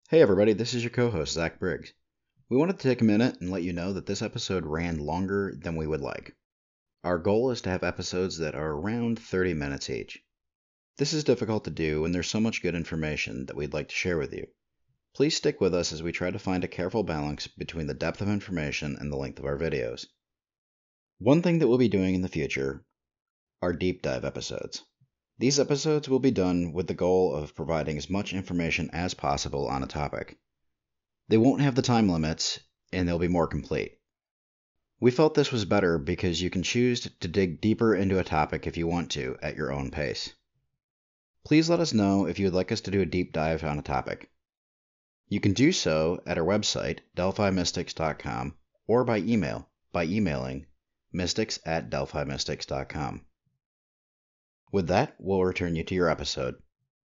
Hey everybody, this is your co-host, Zach Briggs. We wanted to take a minute and let you know that this episode ran longer than we would like. Our goal is to have episodes that are around 30 minutes each. This is difficult to do and there's so much good information that we'd like to share with you. Please stick with us as we try to find a careful balance between the depth of information and the length of our videos. One thing that we'll be doing in the future are deep dive episodes. These episodes will be done with the goal of providing as much information as possible on a topic. They won't have the time limits, and they'll be more complete. We felt this was better because you can choose to dig deeper into a topic if you want to at your own pace. Please let us know if you would like us to do a deep dive on a topic. You can do so at our website, DelphiMystics.com, or by emailing mystics@DelphiMystics.com. With that, we'll return you to your episode.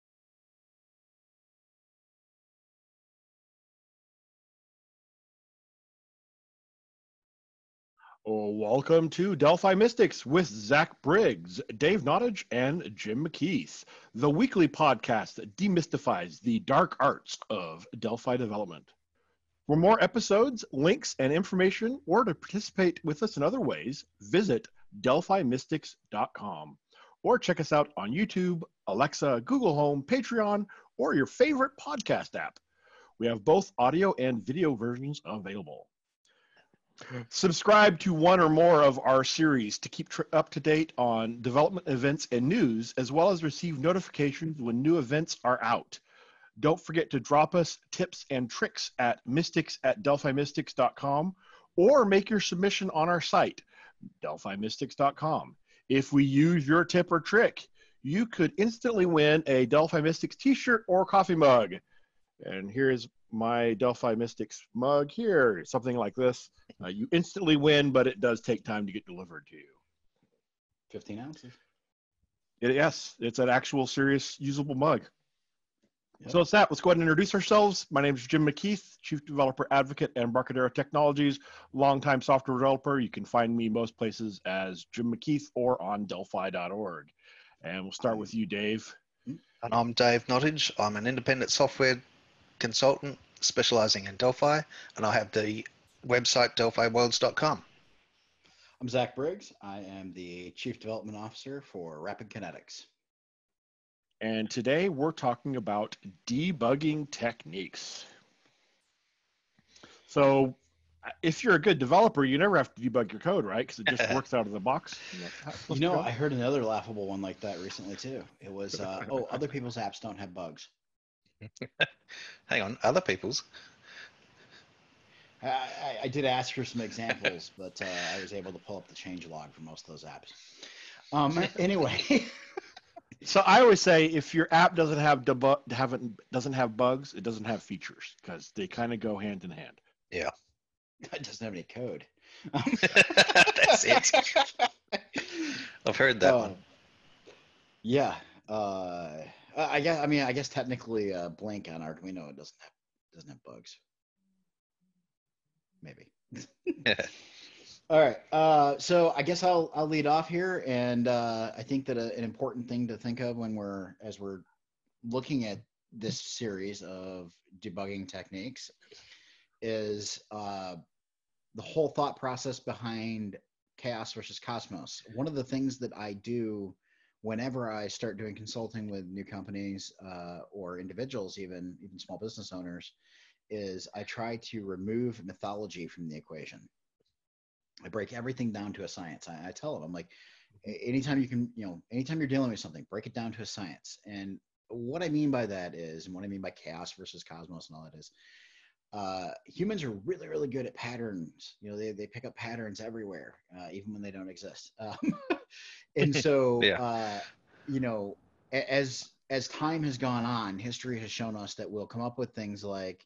Welcome to Delphi Mystics with Zach Briggs, Dave Nottage, and Jim McKeith, the weekly podcast that demystifies the dark arts of Delphi development. For more episodes, links, and information, or to participate with us in other ways, visit DelphiMystics.com or check us out on YouTube, Alexa, Google Home, Patreon, or your favorite podcast app. We have both audio and video versions available. Subscribe to one or more of our series to keep up to date on development events and news, as well as receive notifications when new events are out. Don't forget to drop us tips and tricks at mystics@delphimystics.com or make your submission on our site, delphimystics.com. If we use your tip or trick, you could instantly win a Delphi Mystics t-shirt or coffee mug. And here's my Delphi Mystics mug here, something like this. You instantly win, but it does take time to get delivered to you. 15 ounces. Yes, it's an actual serious usable mug. Yep. So it's that. Let's go ahead and introduce ourselves. My name is Jim McKeith, Chief Developer Advocate and Embarcadero Technologies, longtime software developer. You can find me most places as Jim McKeith or on Delphi.org. And we'll start with you, Dave. And I'm Dave Nottage. I'm an independent software consultant specializing in Delphi, and I have the website delphiworlds.com. I'm Zach Briggs. I am the Chief Development Officer for Rapid Kinetics. And today we're talking about debugging techniques. So if you're a good developer, you never have to debug your code, right? Because it just works out of the box. I heard another laughable one like that recently too. It was, other people's apps don't have bugs. Hang on, other people's? I did ask for some examples, but I was able to pull up the changelog for most of those apps. Anyway. So I always say if your app doesn't have doesn't have bugs, it doesn't have features because they kind of go hand in hand. Yeah. It doesn't have any code. That's it. I've heard that one. Yeah. I guess technically Blink on Arduino doesn't have bugs. Maybe. All right. So I guess I'll lead off here, and I think that an important thing to think of as we're looking at this series of debugging techniques is the whole thought process behind chaos versus cosmos. One of the things that I do whenever I start doing consulting with new companies or individuals, even small business owners, is I try to remove mythology from the equation. I break everything down to a science. I tell them, I'm like, anytime you're dealing with something, break it down to a science. And what I mean by that is, and what I mean by chaos versus cosmos and all that is, humans are really, really good at patterns. They pick up patterns everywhere, even when they don't exist. And so, Yeah. as time has gone on, history has shown us that we'll come up with things like,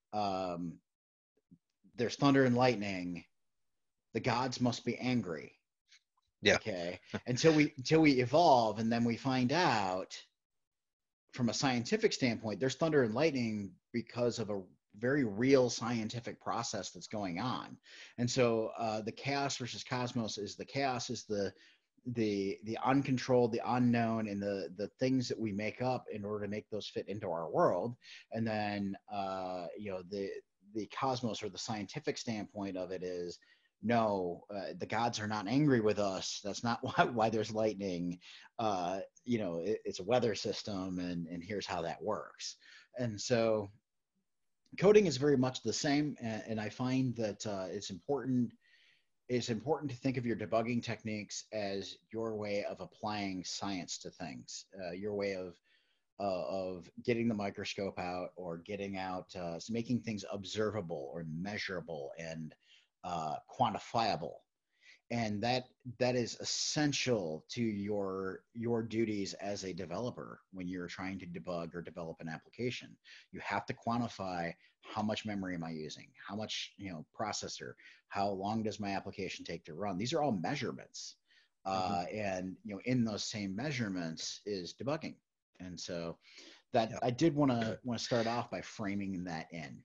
there's thunder and lightning. The gods must be angry. Yeah. Okay. Until we evolve, and then we find out from a scientific standpoint, there's thunder and lightning because of a very real scientific process that's going on. And so the chaos versus cosmos is the chaos is the the uncontrolled, the unknown, and the things that we make up in order to make those fit into our world. And then the cosmos, or the scientific standpoint of it, is no, the gods are not angry with us. That's not why there's lightning. It's a weather system, and here's how that works. And so coding is very much the same, and I find that it's important to think of your debugging techniques as your way of applying science to things, your way of getting the microscope out, or getting out, making things observable or measurable and quantifiable. And that is essential to your duties as a developer when you're trying to debug or develop an application. You have to quantify how much memory am I using, how much processor, how long does my application take to run. These are all measurements, and in those same measurements is debugging. And so that I did want to start off by framing that in.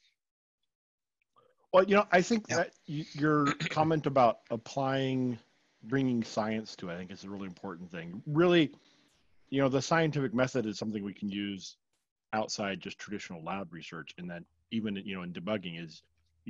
Well, I think that your comment about bringing science to it, I think is a really important thing. Really, the scientific method is something we can use outside just traditional lab research. And that even, in debugging is,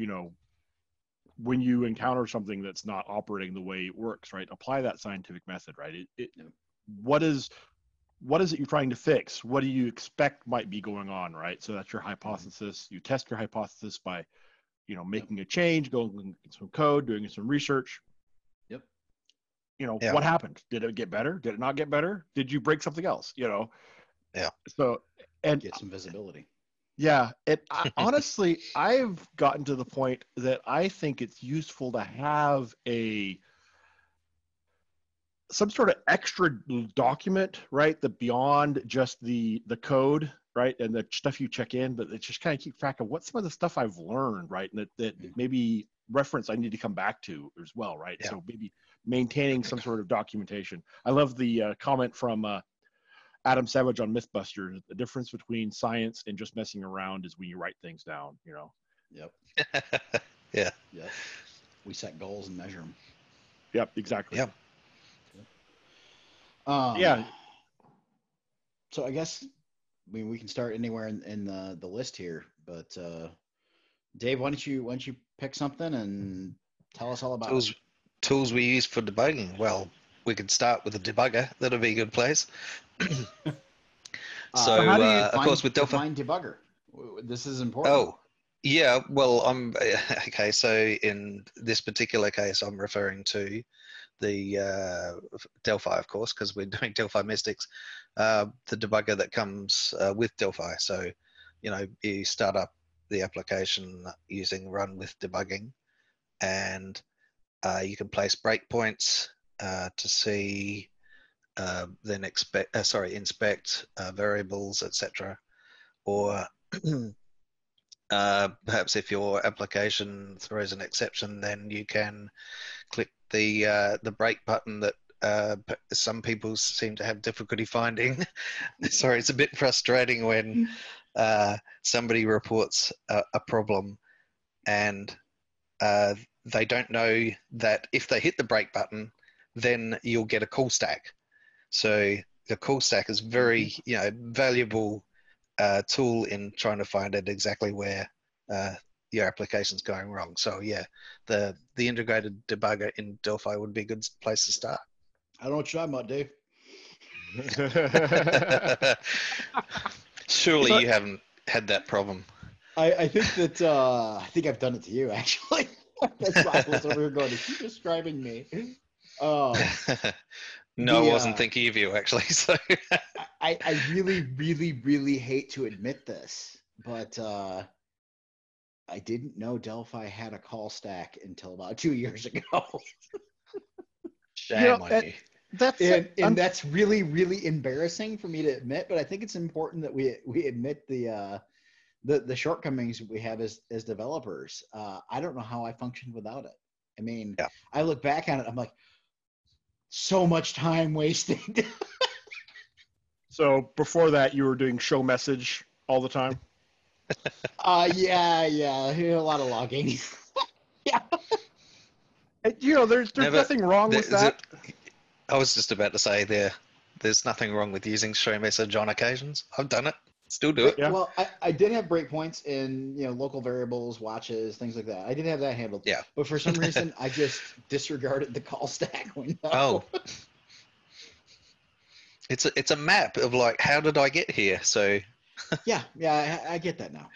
when you encounter something that's not operating the way it works, right? Apply that scientific method, right? What is it you're trying to fix? What do you expect might be going on, right? So that's your hypothesis. You test your hypothesis by making a change, going in some code, doing some research. Yep. What happened? Did it get better? Did it not get better? Did you break something else? Yeah. So, and get some visibility. Yeah. Honestly, I've gotten to the point that I think it's useful to have some sort of extra document, right? That beyond just the code, right? And the stuff you check in, but it just kind of keep track of what's some of the stuff I've learned, right? And that maybe reference I need to come back to as well, right? Yeah. So maybe maintaining some sort of documentation. I love the comment from Adam Savage on Mythbusters. The difference between science and just messing around is when you write things down, Yep. Yeah. Yep. We set goals and measure them. Yep, exactly. Yep. Yeah. So I guess we can start anywhere in the list here, but Dave, why don't you pick something and tell us all about it? Tools we use for debugging. Well, we could start with a debugger. That'll be a good place. So how do you of course, with Delphi. define debugger? This is important. Oh, yeah. Well, okay. So in this particular case, I'm referring to the Delphi, of course, because we're doing Delphi Mystics, the debugger that comes with Delphi. So, you start up the application using run with debugging, and you can place breakpoints to see, then inspect variables, etc. Or perhaps if your application throws an exception, then you can click the break button that some people seem to have difficulty finding. Sorry, it's a bit frustrating when somebody reports a problem and they don't know that if they hit the break button, then you'll get a call stack. So the call stack is very valuable tool in trying to find out exactly where your application's going wrong. So yeah, the integrated debugger in Delphi would be a good place to start. I don't know what you're talking about, Dave. Surely you haven't had that problem. I think that I think I've done it to you, actually. That's why I was over here going, is he describing me? No, I wasn't thinking of you, actually. So I really, really, really hate to admit this, but I didn't know Delphi had a call stack until about 2 years ago. Shame on you. That's really, really embarrassing for me to admit, but I think it's important that we admit the shortcomings we have as developers. I don't know how I functioned without it. I mean, I look back on it, I'm like, so much time wasted. So before that, you were doing show message all the time? Yeah, a lot of logging. Yeah. There's nothing wrong with that. I was just about to say there's nothing wrong with using show message on occasions. I've done it. Still do it. Yeah. Well, I did have breakpoints in, local variables, watches, things like that. I did have that handled. Yeah. But for some reason, I just disregarded the call stack window. Oh. It's a map of like, how did I get here? So Yeah, I get that now.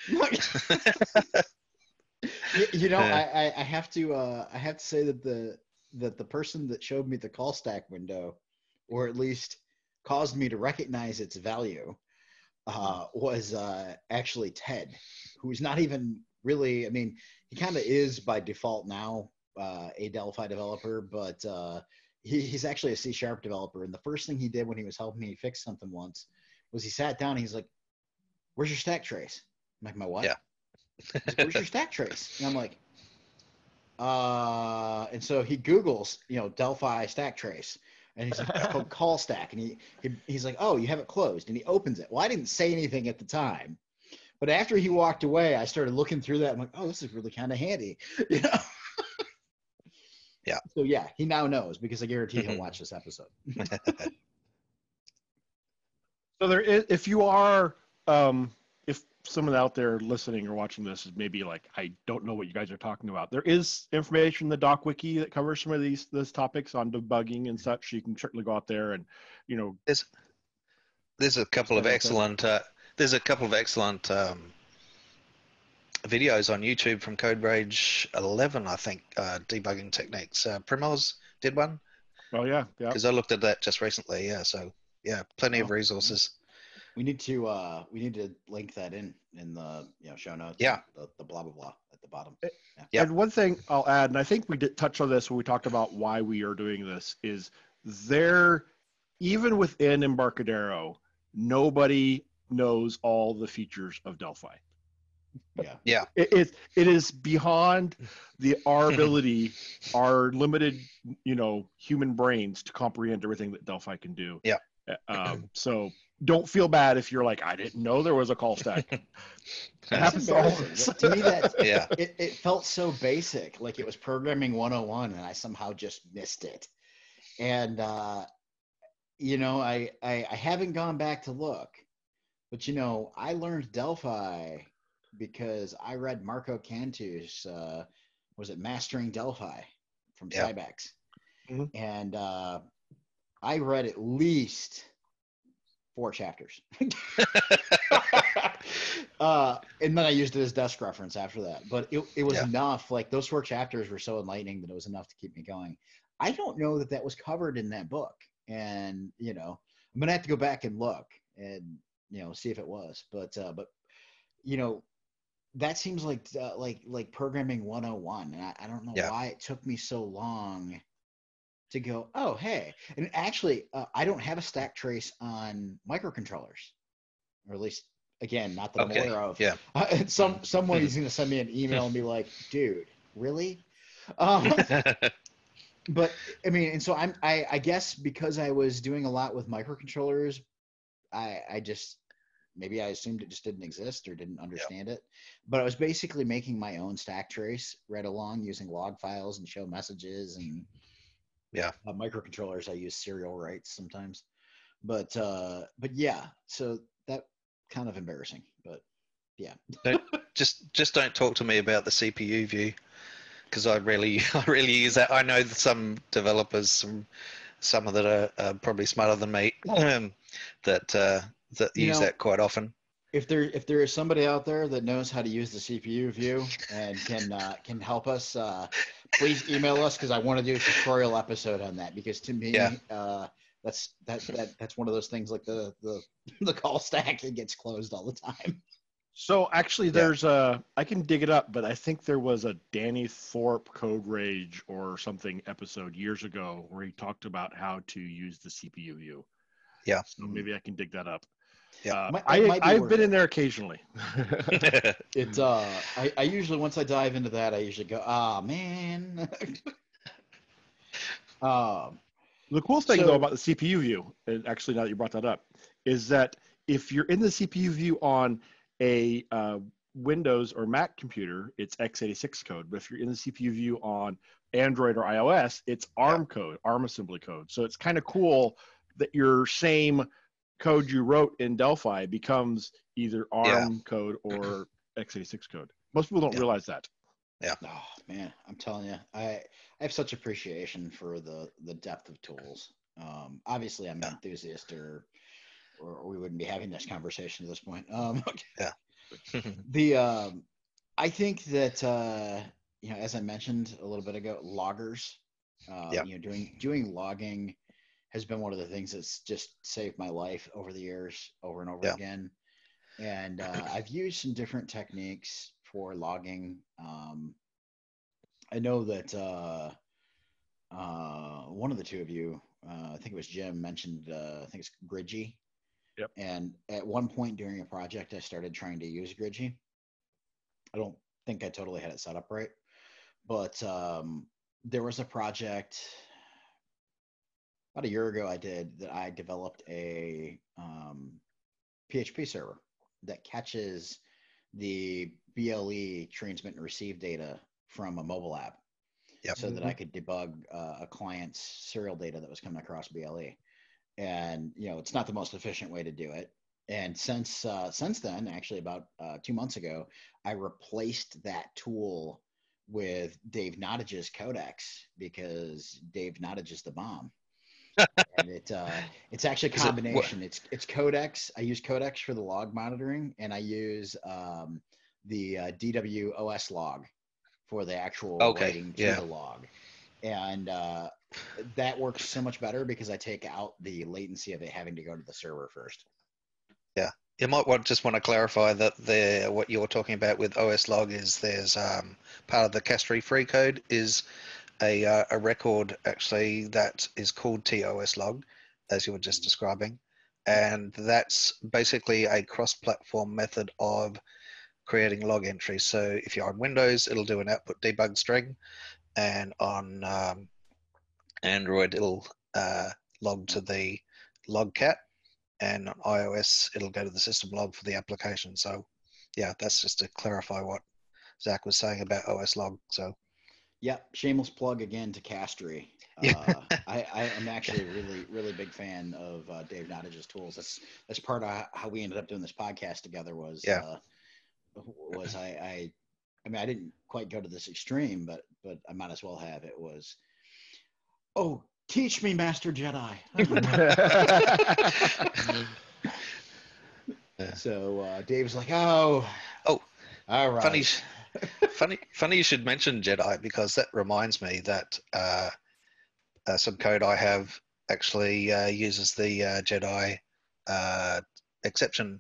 I have to say that the person that showed me the call stack window, or at least caused me to recognize its value, was actually Ted, who's not even really. I mean, he kind of is by default now a Delphi developer, but he's actually a C# developer. And the first thing he did when he was helping me fix something once was he sat down and he's like, "Where's your stack trace?" I'm like, "My what?" Yeah. He's like, "Where's your stack trace?" And I'm like, and so he Googles, Delphi stack trace. And he's like, "It's called call stack." And he's like, "Oh, you have it closed." And he opens it. Well, I didn't say anything at the time, but after he walked away, I started looking through that. I'm like, "Oh, this is really kind of handy." Yeah. So yeah, he now knows, because I guarantee he'll watch this episode. So there is, if you are, if someone out there listening or watching this is maybe like, I don't know what you guys are talking about, there is information in the DocWiki that covers some of these topics on debugging and such. You can certainly go out there and, there's a couple of excellent videos on YouTube from CodeRage 11, I think, debugging techniques. Primoz did one. Oh yeah, Because I looked at that just recently. Yeah, so yeah, plenty of resources. We need to link that in the show notes. Yeah. The blah blah blah at the bottom. Yeah. And one thing I'll add, and I think we did touch on this when we talked about why we are doing this, is there, even within Embarcadero, nobody knows all the features of Delphi. Yeah. It is beyond our ability, our limited, human brains to comprehend everything that Delphi can do. Yeah. So don't feel bad if you're like, I didn't know there was a call stack. It happens to all of us. To me, that Yeah. it felt so basic, like it was programming 101, and I somehow just missed it. And I haven't gone back to look, but I learned Delphi because I read Marco Cantu's was it Mastering Delphi from Cybex. Mm-hmm. And I read at least 4 chapters. And then I used it as desk reference after that. But it was enough. Like, those 4 chapters were so enlightening that it was enough to keep me going. I don't know that was covered in that book. And, I'm going to have to go back and look and, see if it was. But that seems like programming 101. And I don't know why it took me so long to go, oh, hey. And actually, I don't have a stack trace on microcontrollers, or at least, again, not that I'm aware of. Yeah. Someone is going to send me an email and be like, dude, really? But I mean, and so I guess because I was doing a lot with microcontrollers, I just, maybe I assumed it just didn't exist or didn't understand it. But I was basically making my own stack trace right along using log files and show messages and microcontrollers. I use serial writes sometimes, but yeah, so that kind of embarrassing, but yeah. Just don't talk to me about the CPU view, because I really use that. I know some developers, some of that are probably smarter than me, that use that quite often. If there is somebody out there that knows how to use the CPU view and can help us, please email us, because I want to do a tutorial episode on that, because to me, that's one of those things, like the call stack that gets closed all the time. So actually, there's I can dig it up, but I think there was a Danny Thorpe Code Rage or something episode years ago where he talked about how to use the CPU view. Yeah. So maybe I can dig that up. Yeah, I've been in there occasionally. I usually, once I dive into that, I usually go, man. The cool thing though about the CPU view, and actually now that you brought that up, is that if you're in the CPU view on a Windows or Mac computer, it's x86 code. But if you're in the CPU view on Android or iOS, it's ARM code, ARM assembly code. So it's kind of cool that your same code you wrote in Delphi becomes either ARM code or x86 code. Most people don't realize that. Yeah. Oh man, I'm telling you, I have such appreciation for the depth of tools. Obviously, I'm an enthusiast, or we wouldn't be having this conversation at this point. I think that as I mentioned a little bit ago, loggers, doing logging has been one of the things that's just saved my life over the years, over and over again. And I've used some different techniques for logging. I know that one of the two of you, I think it was Jim, mentioned, I think it's Gridgy. Yep. And at one point during a project, I started trying to use Gridgy. I don't think I totally had it set up right, but there was a project about a year ago I developed a PHP server that catches the BLE transmit and receive data from a mobile app, so that I could debug a client's serial data that was coming across BLE. And it's not the most efficient way to do it. And since then, actually about 2 months ago, I replaced that tool with Dave Nottage's Codex, because Dave Nottage is the bomb. And it's actually a combination. It's Codex. I use Codex for the log monitoring, and I use the DW OS log for the actual writing to the log. And that works so much better because I take out the latency of it having to go to the server first. Yeah. You might just want to clarify that what you're talking about with OS log is there's part of the Castry free code is a record actually that is called TOS log, as you were just describing. And that's basically a cross-platform method of creating log entries. So if you're on Windows, it'll do an output debug string, and on Android, it'll log to the logcat, and on iOS, it'll go to the system log for the application. So yeah, that's just to clarify what Zach was saying about OS log. So yep, shameless plug again to Castry. I am actually a really big fan of Dave Nottage's tools. That's part of how we ended up doing this podcast together. I mean, I didn't quite go to this extreme, but I might as well have. It was, oh, teach me, Master Jedi. So Dave's like, oh, all right. Funny you should mention Jedi, because that reminds me that some code I have actually uses the Jedi exception.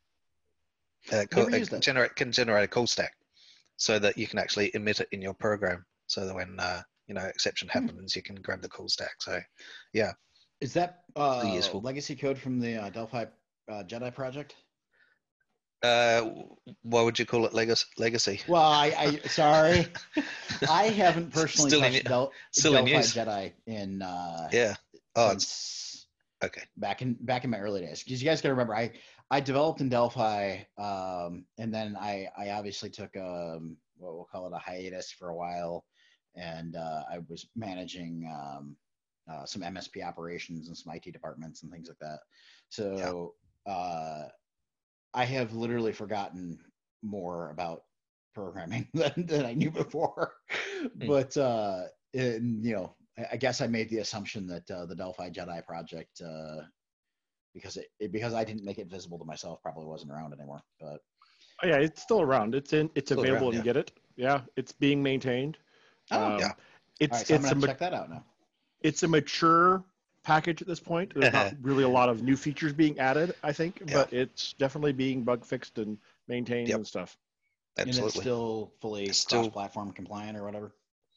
Can generate a call stack, so that you can actually emit it in your program, so that when exception happens, you can grab the call stack. So yeah, is that legacy code from the Delphi Jedi project? Why would you call it legacy? Well, I sorry, I haven't personally touched Delphi Jedi in since back in my early days, because you guys got to remember, I developed in Delphi, and then I obviously took what we'll call it a hiatus for a while, and I was managing some MSP operations and some IT departments and things like that. So I have literally forgotten more about programming than I knew before. But I guess I made the assumption that the Delphi Jedi project, because I didn't make it visible to myself, probably wasn't around anymore. But yeah, it's still around. It's available to get it. Yeah, it's being maintained. It's so I'm gonna check that out now. It's a mature package at this point. There's not really a lot of new features being added, I think, but it's definitely being bug fixed and maintained and stuff. Absolutely. And it's still fully cross-platform compliant or whatever?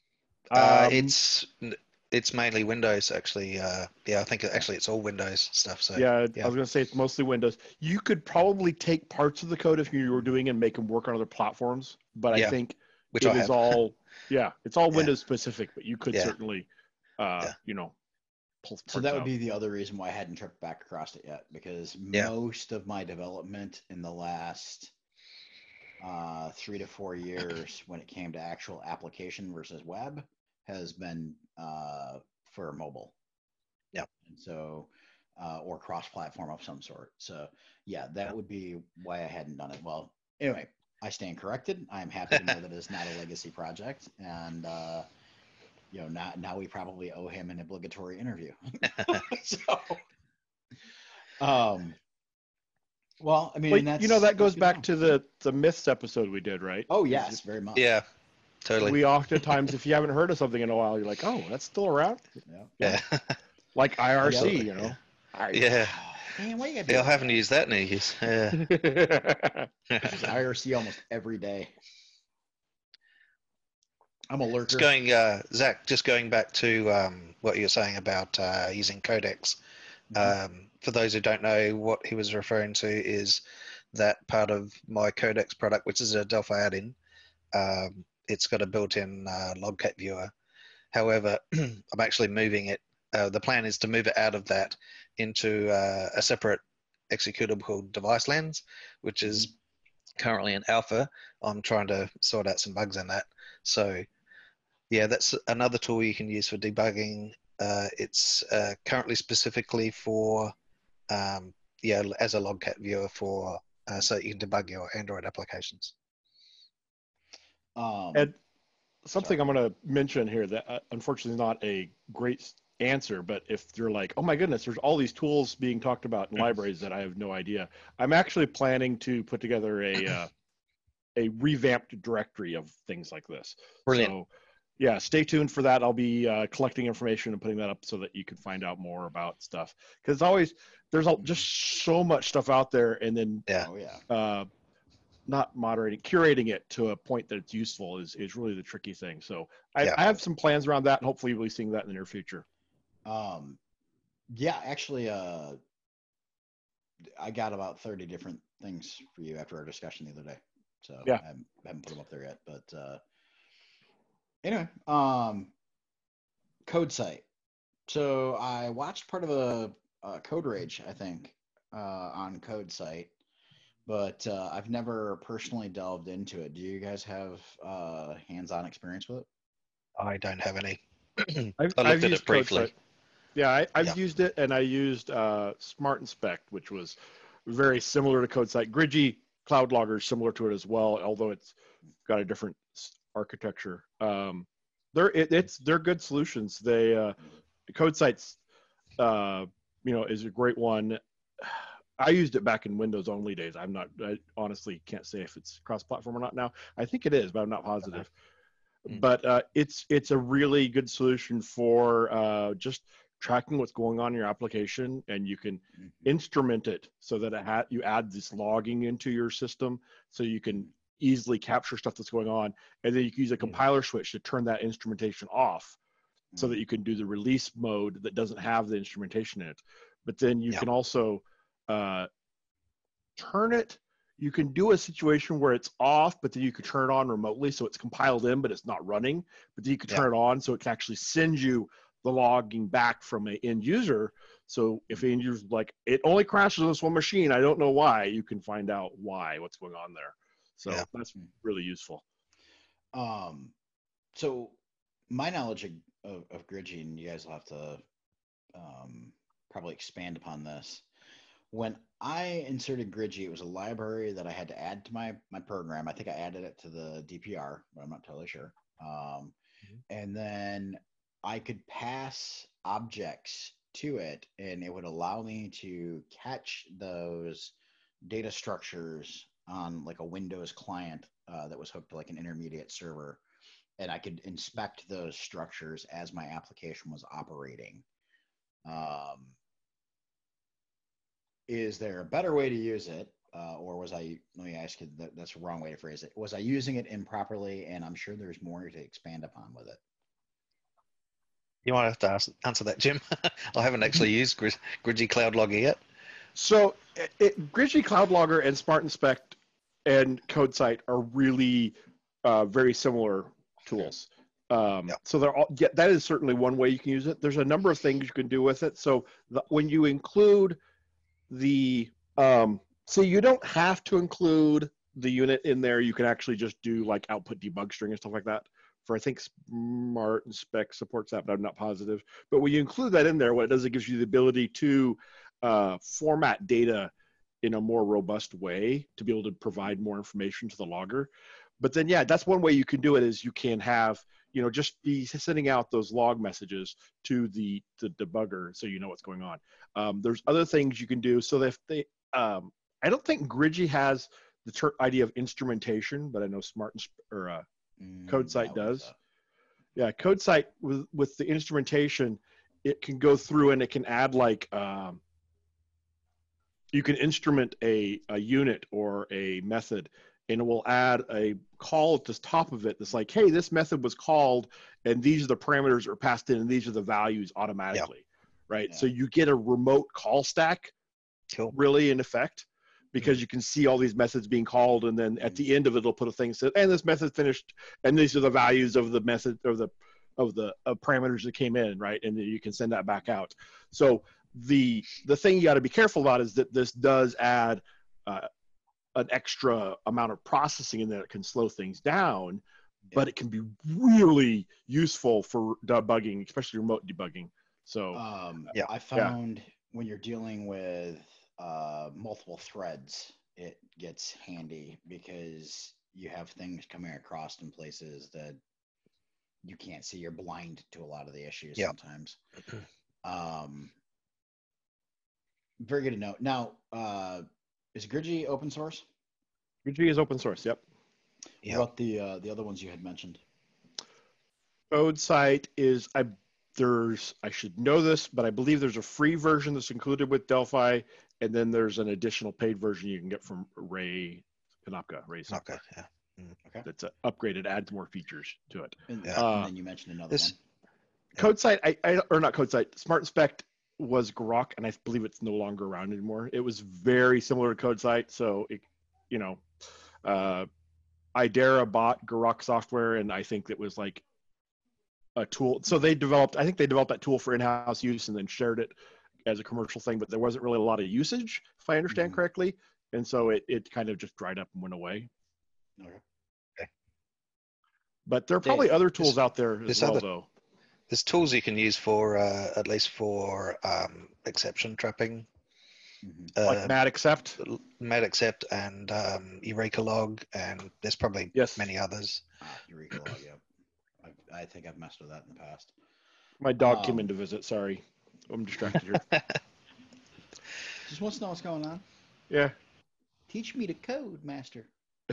It's mainly Windows, actually. I think actually it's all Windows stuff. So I was going to say it's mostly Windows. You could probably take parts of the code if you were doing and make them work on other platforms, but I think it's all Windows specific, but you could certainly, pull so that would be the other reason why I hadn't tripped back across it yet, because most of my development in the last 3 to 4 years, when it came to actual application versus web, has been for mobile. Yeah. And so, or cross-platform of some sort. So yeah, that would be why I hadn't done it. Well, anyway, I stand corrected. I'm happy to know that it's not a legacy project, and now we probably owe him an obligatory interview. So, well, I mean, Well, that goes back to the myths episode we did, right? Oh yes, very much. Yeah, totally. We oftentimes, if you haven't heard of something in a while, you're like, oh, that's still around. Yeah. Like IRC, Absolutely, you know. Yeah. Man, why you gotta do Yeah, I that? haven't used that in ages. Yeah. I use IRC almost every day. I'm a lurker. Zach, just going back to what you were saying about using codecs. For those who don't know, what he was referring to is that part of my codecs product, which is a Delphi add-in. It's got a built-in logcat viewer. However, I'm actually moving it. The plan is to move it out of that into a separate executable called DeviceLens, which is currently in alpha. I'm trying to sort out some bugs in that. So yeah, that's another tool you can use for debugging. It's currently specifically for, as a logcat viewer for, so you can debug your Android applications. And something I'm going to mention here that unfortunately is not a great answer, but if you're like, oh my goodness, there's all these tools being talked about in libraries that I have no idea. I'm actually planning to put together a revamped directory of things like this. Brilliant. So yeah, stay tuned for that. I'll be collecting information and putting that up so that you can find out more about stuff. Because there's just so much stuff out there, and then not curating it to a point that it's useful is really the tricky thing. So I have some plans around that, and hopefully we'll be seeing that in the near future. Actually, I got about 30 different things for you after our discussion the other day. So I haven't put them up there yet, but anyway, CodeSite. So I watched part of a Code Rage, I think, on CodeSite, but I've never personally delved into it. Do you guys have hands-on experience with it? I don't have any. I've looked at used it briefly. CodeSite. Yeah, I've used it, and I used Smart Inspect, which was very similar to CodeSite. Gridgy Cloud Logger is similar to it as well, although it's got a different architecture. They're good solutions. CodeSite's is a great one. I used it back in Windows only days. I honestly can't say if it's cross-platform or not now. I think it is, but I'm not positive. But it's a really good solution for just tracking what's going on in your application, and you can instrument it so that you add this logging into your system, so you can easily capture stuff that's going on, and then you can use a compiler switch to turn that instrumentation off, so that you can do the release mode that doesn't have the instrumentation in it. But then you can also turn it. You can do a situation where it's off, but then you can turn it on remotely, so it's compiled in, but it's not running. But then you can turn it on, so it can actually send you the logging back from an end user. So if the end user's like, it only crashes on this one machine, I don't know why, you can find out what's going on there. So that's really useful. So my knowledge of Gridgy, and you guys will have to probably expand upon this. When I inserted Gridgy, it was a library that I had to add to my program. I think I added it to the DPR, but I'm not totally sure. And then I could pass objects to it, and it would allow me to catch those data structures on like a Windows client that was hooked to like an intermediate server, and I could inspect those structures as my application was operating. Is there a better way to use it, or was I? Let me ask you. That's the wrong way to phrase it. Was I using it improperly? And I'm sure there's more to expand upon with it. You might have to answer that, Jim. I haven't actually used Gridgy Cloud Logger yet. So Gridgy Cloud Logger and Smart Inspect and CodeSite are really very similar tools. So they're all, that is certainly one way you can use it. There's a number of things you can do with it. So when you include so you don't have to include the unit in there. You can actually just do like output debug string and stuff like that. for I think Smart and Spec supports that, but I'm not positive. But when you include that in there, what it does, it gives you the ability to format data in a more robust way to be able to provide more information to the logger. But then, yeah, that's one way you can do it is you can have, just be sending out those log messages to the debugger so you know what's going on. There's other things you can do. So that if they, I don't think Grigi has the idea of instrumentation, but I know Smart or CodeSight does. Yeah, CodeSight with the instrumentation, it can go through and it can add like, you can instrument a unit or a method, and it will add a call at the top of it that's like, hey, this method was called, and these are the parameters that are passed in, and these are the values automatically, right? Yeah. So you get a remote call stack really in effect, because you can see all these methods being called, and then at the end of it, it'll put a thing that says, and this method finished, and these are the values of the method or the parameters that came in, right? And then you can send that back out. So the thing you got to be careful about is that this does add an extra amount of processing in there that can slow things down, but it can be really useful for debugging, especially remote debugging. So I found when you're dealing with multiple threads, it gets handy because you have things coming across in places that you can't see. You're blind to a lot of the issues sometimes. Very good to know. Now, is Grigi open source? Grigi is open source. Yep. What about the other ones you had mentioned? CodeSight is I should know this, but I believe there's a free version that's included with Delphi, and then there's an additional paid version you can get from Ray Konopka. Okay. Yeah. Okay. That's upgraded, adds more features to it. And then you mentioned another one. CodeSight, or not CodeSight, Smart Inspect was Grok, and I believe it's no longer around anymore. It was very similar to CodeSight, so Idera bought Grok software, and I think it was like a tool. So I think they developed that tool for in-house use and then shared it as a commercial thing, but there wasn't really a lot of usage, if I understand correctly, and so it kind of just dried up and went away. Okay. But there are probably other tools out there as well, though. There's tools you can use for at least for exception trapping. Like MadAccept? MadAccept and Eureka Log, and there's probably many others. Eureka Log, yeah. I think I've messed with that in the past. My dog came in to visit. Sorry. I'm distracted here. Just wants to know what's going on. Yeah. Teach me to code, master.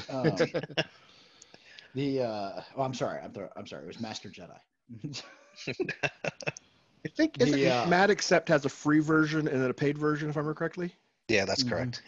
I'm sorry. I'm sorry. It was Master Jedi. I think MadAccept has a free version and then a paid version, if I remember correctly. Yeah, that's correct.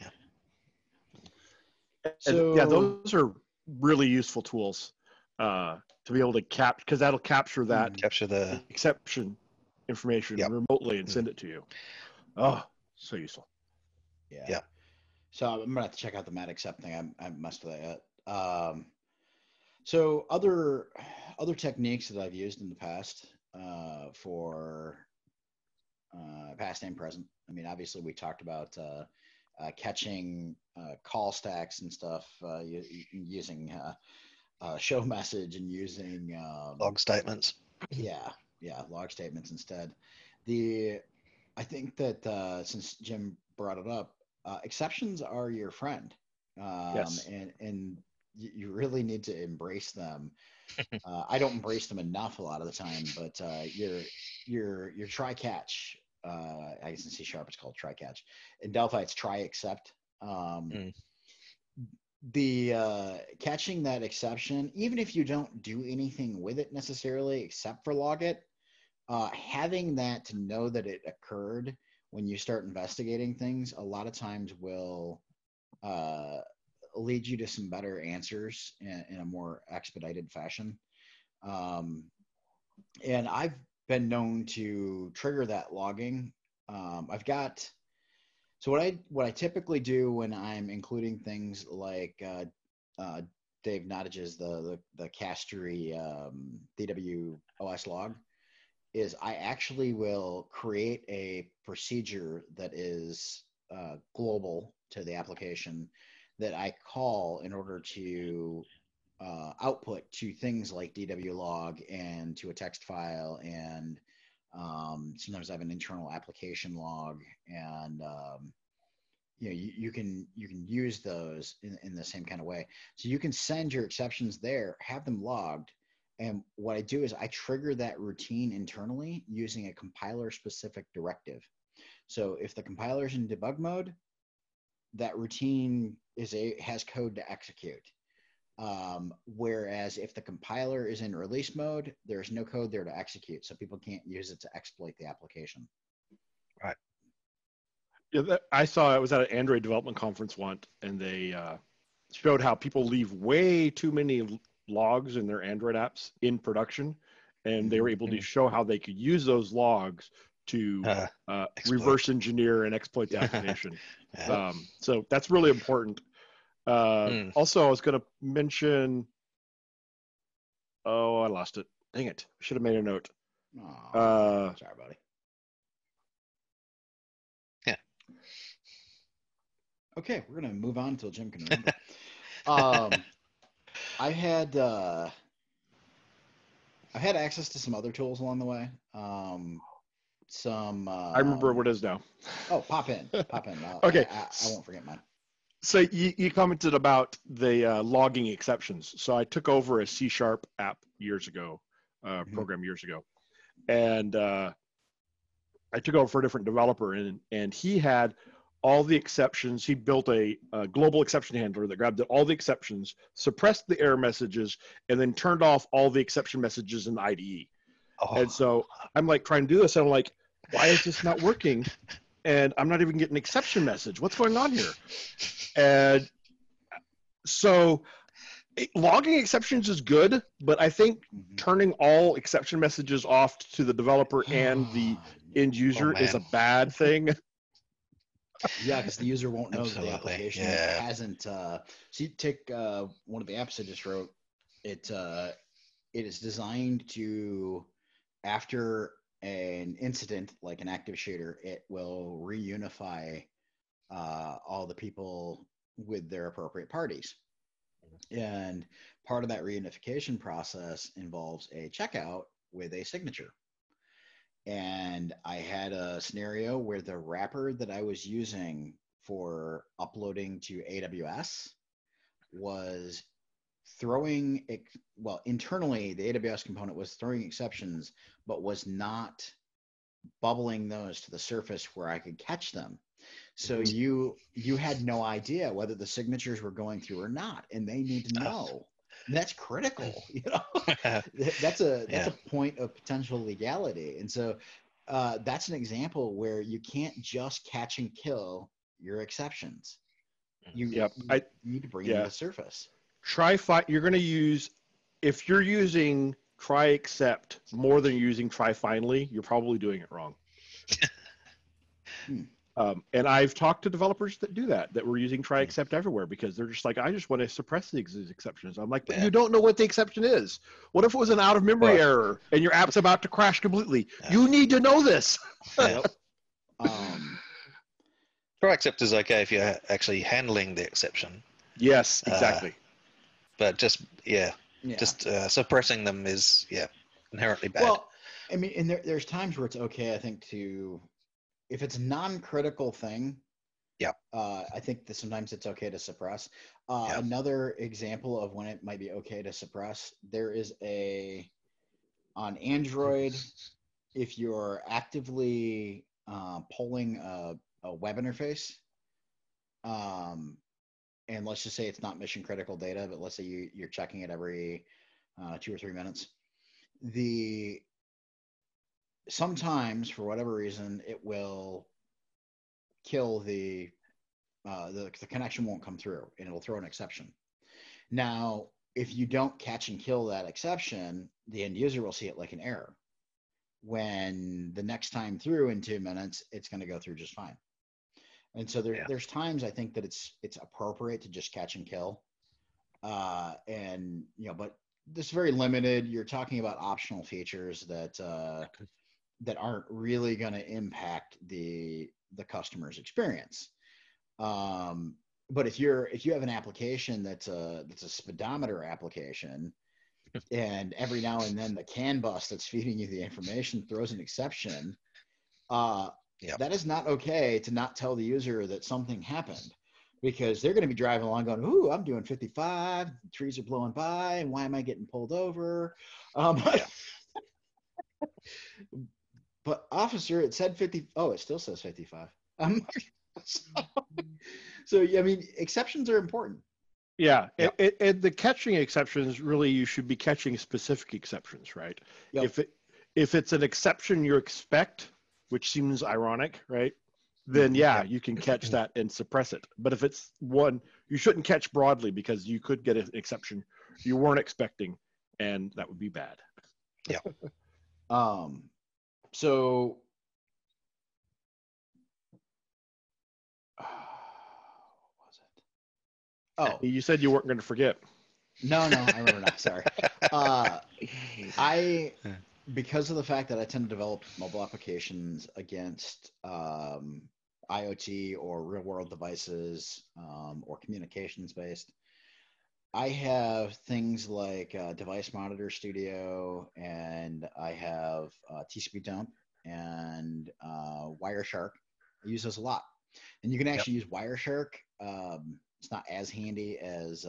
Yeah. So those are really useful tools to be able to because that'll capture the exception information remotely and send it to you. Oh, so useful. Yeah. So I'm gonna have to check out the MadAccept thing. I messed with that yet. So other techniques that I've used in the past for past and present. I mean, obviously we talked about catching call stacks and stuff using show message and using log statements. Log statements instead. I think that since Jim brought it up, exceptions are your friend. Yes. And you really need to embrace them. I don't embrace them enough a lot of the time, but your try catch, I guess in C# it's called try catch. In Delphi it's try accept. The catching that exception, even if you don't do anything with it necessarily except for log it, having that to know that it occurred when you start investigating things a lot of times will lead you to some better answers in a more expedited fashion. And I've been known to trigger that logging. So what I typically do when I'm including things like Dave Nottage's the Castery DWOS log is I actually will create a procedure that is global to the application that I call in order to output to things like DW log and to a text file, and sometimes I have an internal application log, and you can use those in the same kind of way. So you can send your exceptions there, have them logged, and what I do is I trigger that routine internally using a compiler specific directive. So if the compiler's in debug mode, that routine has code to execute. Whereas if the compiler is in release mode, there's no code there to execute, so people can't use it to exploit the application. Right. Yeah, I was at an Android development conference once, and they showed how people leave way too many logs in their Android apps in production, and they were able to show how they could use those logs to reverse engineer and exploit the application. So that's really important. Also, I was going to mention, I lost it. Dang it. I should have made a note. Sorry, buddy. Yeah. Okay, we're going to move on until Jim can remember. I've had access to some other tools along the way. I remember what it is now. Oh, pop in. Okay. I won't forget mine. So you commented about the logging exceptions. So I took over a C# app years ago, program years ago, and I took over for a different developer, and he had all the exceptions. He built a global exception handler that grabbed all the exceptions, suppressed the error messages, and then turned off all the exception messages in the IDE. Oh. And so I'm like trying to do this, and I'm like, why is this not working? And I'm not even getting an exception message. What's going on here? And so logging exceptions is good, but I think turning all exception messages off to the developer and the end user is a bad thing. Yeah, because the user won't know the application hasn't. So you take one of the apps I just wrote. It is designed to, after an incident like an active shooter, it will reunify all the people with their appropriate parties. And part of that reunification process involves a checkout with a signature. And I had a scenario where the wrapper that I was using for uploading to AWS was throwing, internally, the AWS component was throwing exceptions, but was not bubbling those to the surface where I could catch them. So you had no idea whether the signatures were going through or not, and they need to know. And that's critical, That's a point of potential legality. And so that's an example where you can't just catch and kill your exceptions. You need to bring them to the surface. You're going to use, if you're using try except more than using try finally, you're probably doing it wrong. And I've talked to developers that do that were using try except everywhere, because they're just like, I just want to suppress these exceptions. I'm like, but you don't know what the exception is. What if it was an out of memory error and your app's about to crash completely? You need to know this. Try except is okay if you're actually handling the exception. Yes, exactly. But just suppressing them is inherently bad. Well, I mean, and there's times where it's okay, I think, if it's a non-critical thing, I think that sometimes it's okay to suppress. Another example of when it might be okay to suppress, there is on Android, if you're actively polling a web interface, and let's just say it's not mission critical data, but let's say you're checking it every 2 or 3 minutes, sometimes, for whatever reason, it will kill the connection won't come through, and it'll throw an exception. Now, if you don't catch and kill that exception, the end user will see it like an error. When the next time through in 2 minutes, it's going to go through just fine. And so there's times I think that it's appropriate to just catch and kill, but this is very limited. You're talking about optional features that aren't really going to impact the customer's experience. but if you have an application that's a speedometer application, and every now and then the CAN bus that's feeding you the information throws an exception, that is not okay to not tell the user that something happened, because they're going to be driving along going, "Ooh, I'm doing 55, the trees are blowing by, and why am I getting pulled over?" But officer, it said 50. Oh, it still says 55. So I mean, exceptions are important. Yeah, and the catching exceptions, really, you should be catching specific exceptions, right? Yep. If it's an exception you expect, which seems ironic, right? Then you can catch that and suppress it. But if it's one you shouldn't catch broadly, because you could get an exception you weren't expecting, and that would be bad. Yeah. So Oh, you said you weren't going to forget. No, I remember now. Sorry. Because of the fact that I tend to develop mobile applications against IoT or real world devices or communications based, I have things like Device Monitor Studio, and I have TCP Dump and Wireshark. I use those a lot. And you can actually use Wireshark. It's not as handy as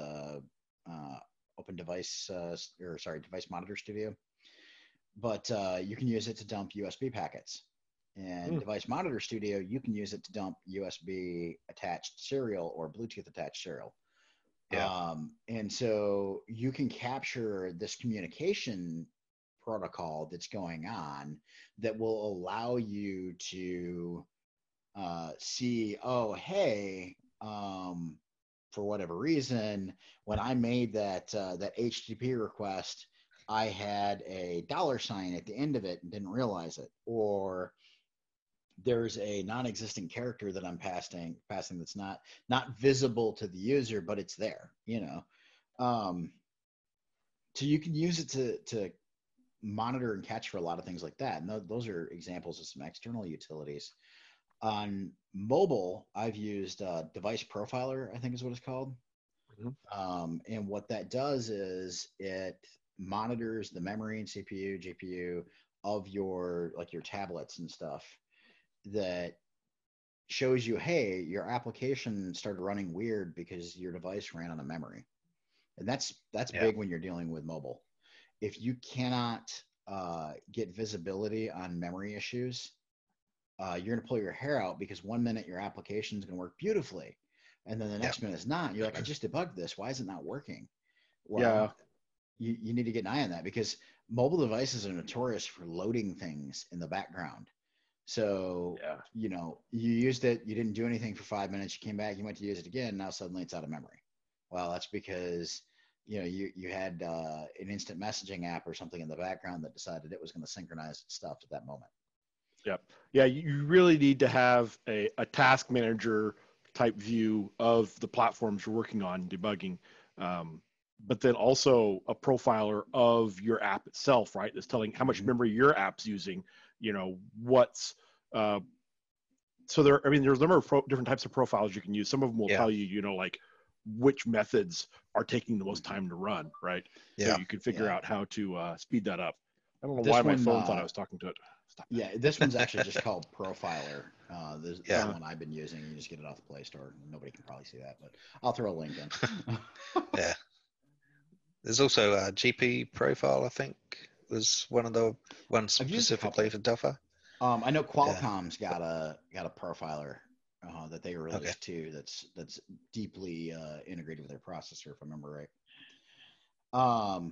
Open Device, Device Monitor Studio, but you can use it to dump USB packets. And Device Monitor Studio, you can use it to dump USB attached serial or Bluetooth attached serial. Yeah. And so you can capture this communication protocol that's going on that will allow you to see, oh, hey, for whatever reason, when I made that HTTP request, I had a $sign at the end of it and didn't realize it, or there's a non-existent character that I'm passing that's not visible to the user, but it's there, so you can use it to monitor and catch for a lot of things like that. And those are examples of some external utilities. On mobile, I've used Device Profiler, I think is what it's called. And what that does is it monitors the memory and CPU, GPU of your tablets and stuff, that shows you, hey, your application started running weird because your device ran out of memory. And that's big when you're dealing with mobile. If you cannot get visibility on memory issues, you're going to pull your hair out, because one minute your application is going to work beautifully, and then the next minute it's not. You're like, I just debugged this. Why is it not working? Well, you need to get an eye on that, because mobile devices are notorious for loading things in the background. So, you used it, you didn't do anything for 5 minutes, you came back, you went to use it again, now suddenly it's out of memory. Well, that's because, you had an instant messaging app or something in the background that decided it was going to synchronize stuff at that moment. Yep. Yeah, you really need to have a task manager type view of the platforms you're working on debugging, but then also a profiler of your app itself, right? That's telling how much memory your app's using, what's so there's a number of different types of profiles you can use. Some of them will tell you, like which methods are taking the most time to run, right? So you can figure out how to speed that up. I don't know why my phone thought I was talking to it. This one's actually just called Profiler. There's the one I've been using. You just get it off the Play Store. Nobody can probably see that, but I'll throw a link in. Yeah. There's also a GP Profile, I think, was one of the ones specifically for Delphi. I know Qualcomm's got a profiler that they released too. That's deeply integrated with their processor, if I remember right.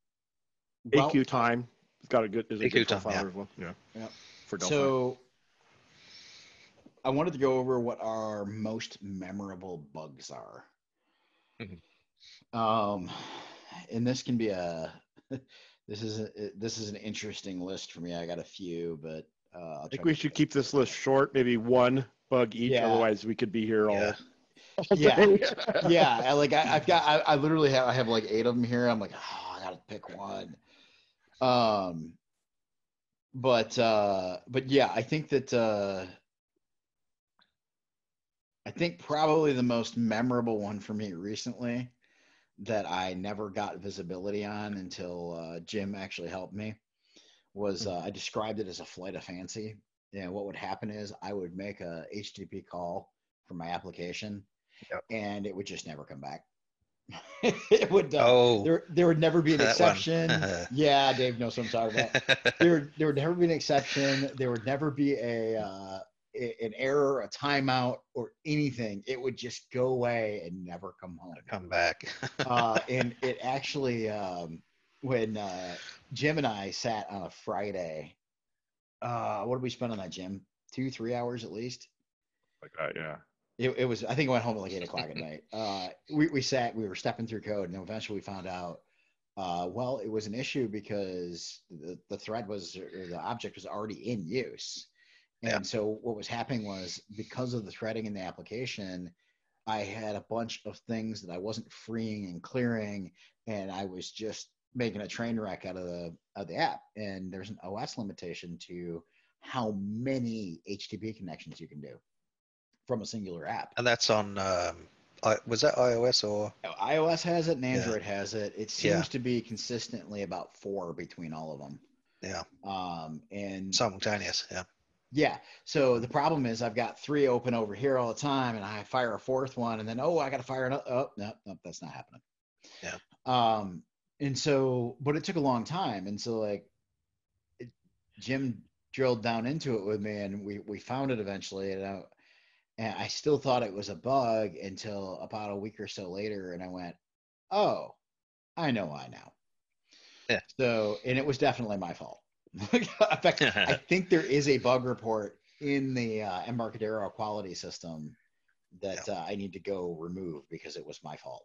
AQ Time. It's got a good profiler as well. Yeah. For Delphi. So I wanted to go over what our most memorable bugs are. And this can be this is an interesting list for me. I got a few, but I think we should keep this list short, maybe one bug each. Otherwise we could be here all day. I literally have like 8 of them here. I'm like, I gotta pick one. But yeah, I think that I think probably the most memorable one for me recently that I never got visibility on until Jim actually helped me was I described it as a flight of fancy. And what would happen is I would make a HTTP call from my application, Yep. and it would just never come back. It would Oh, there would never be an that one. exception. Yeah, Dave knows what I'm talking about. There would never be an exception. There would never be an error, a timeout, or anything. It would just go away and never come home. Come back. And it actually, when Jim and I sat on a Friday, what did we spend on that, Jim? 2-3 hours at least. Like that, yeah. It was, I think I went home at like 8 o'clock at night. We sat, we were stepping through code, and then eventually we found out, well, it was an issue because the thread was, or the object was already in use. And so what was happening was, because of the threading in the application, I had a bunch of things that I wasn't freeing and clearing, and I was just making a train wreck out of the app. And there's an OS limitation to how many HTTP connections you can do from a singular app. And that's on, was that iOS or? iOS has it and Android has it. It seems to be consistently about 4 between all of them. Yeah. And Simultaneous, yeah. Yeah. So the problem is I've got 3 open over here all the time, and I fire a 4th one, and then, I got to fire another. Oh, no, that's not happening. Yeah. And so, but it took a long time. And so like Jim drilled down into it with me, and we found it eventually. And I still thought it was a bug until about a week or so later. And I went, oh, I know why now. Yeah. So, and it was definitely my fault. In fact, I think there is a bug report in the Embarcadero quality system that I need to go remove because it was my fault.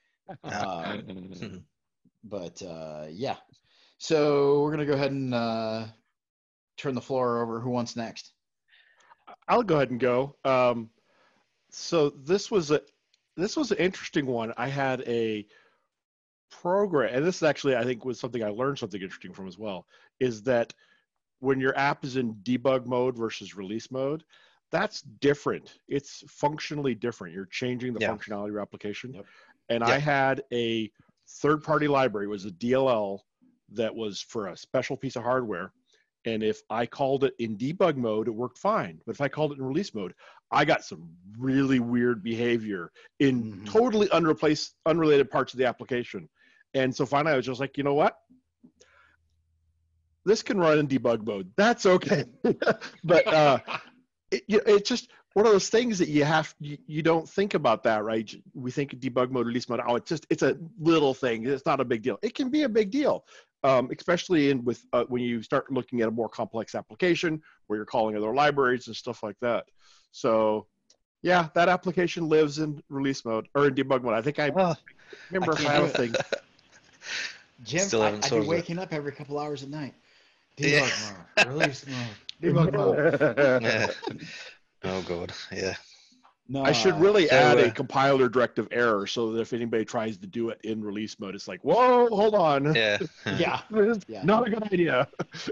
But yeah, so we're gonna go ahead and turn the floor over. Who wants next? I'll go ahead and go. So this was an interesting one. I had a program, and this actually I think was something I learned something interesting from as well, is that when your app is in debug mode versus release mode, that's different. It's functionally different. You're changing the functionality of your application. Yep. And I had a third-party library, it was a DLL that was for a special piece of hardware. And if I called it in debug mode, it worked fine. But if I called it in release mode, I got some really weird behavior in totally unrelated parts of the application. And so finally I was just like, you know what? This can run in debug mode. That's okay. But it's just one of those things that you don't think about that, right? We think debug mode, release mode. Oh, it's a little thing. It's not a big deal. It can be a big deal, especially when you start looking at a more complex application where you're calling other libraries and stuff like that. So, yeah, that application lives in release mode or in debug mode. I think I remember I have a thing. Jim, I've been waking up every couple hours at night. Debug mode, release mode, debug mode. Oh god, yeah. No, I should really add a compiler directive error so that if anybody tries to do it in release mode, it's like, whoa, hold on. Yeah. Yeah. Not a good idea.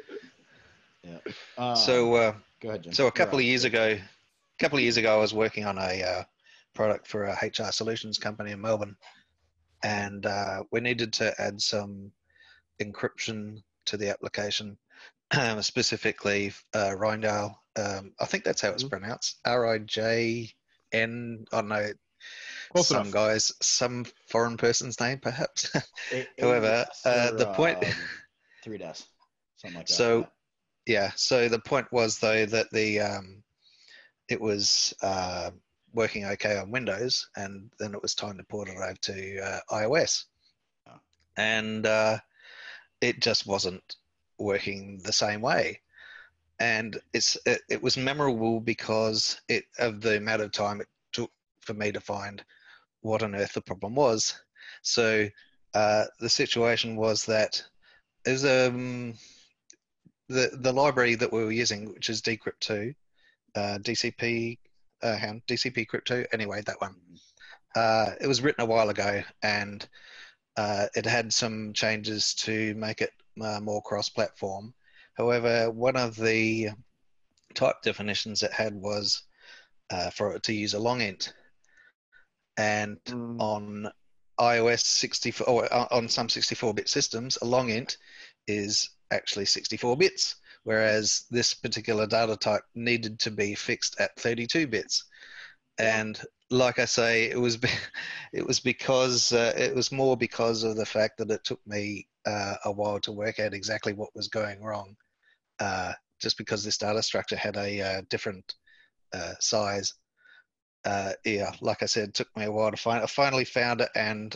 Yeah. So go ahead, Jim. So a couple of years ago, I was working on a product for a HR solutions company in Melbourne, and we needed to add some encryption to the application, specifically Rindale. I think that's how it's pronounced. RIJN. I don't know. Some foreign person's name, perhaps. However, the point. 3DES, something like that. So, so the point was though that it was working okay on Windows, and then it was time to port it over to iOS, and it just wasn't working the same way. And it was memorable because of the amount of time it took for me to find what on earth the problem was. So the situation was that there's the library that we were using, which is Decrypt2, DCP Crypt 2. Anyway, that one. It was written a while ago, and it had some changes to make it more cross-platform. However, one of the type definitions it had was for it to use a long int. And Mm. on iOS 64, or on some 64-bit systems, a long int is actually 64 bits, whereas this particular data type needed to be fixed at 32 bits. And like I say, it was because it was more because of the fact that it took me a while to work out exactly what was going wrong, just because this data structure had a different size. Yeah, like I said, it took me a while to find. I finally found it, and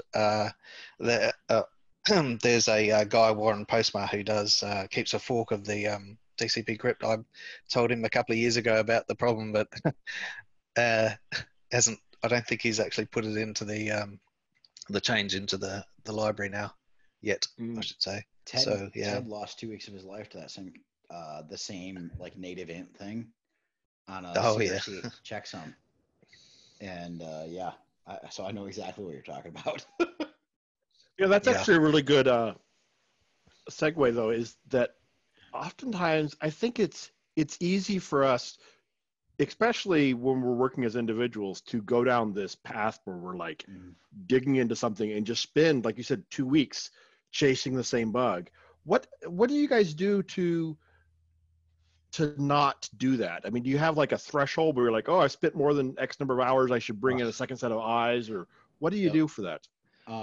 there's a guy, Warren Postma, who does keeps a fork of the TCP crypt. I told him a couple of years ago about the problem, but hasn't. I don't think he's actually put it into the change into the library now yet. I should say. Ted lost 2 weeks of his life to that same the same like native int thing on a CRC checksum. And so I know exactly what you're talking about. Yeah, that's actually a really good segue, though, is that oftentimes I think it's easy for us, especially when we're working as individuals, to go down this path where we're like digging into something and just spend, like you said, 2 weeks chasing the same bug. What do you guys do to not do that? I mean, do you have like a threshold where you're like, oh, I spent more than X number of hours, I should bring in a second set of eyes, or what do you do for that?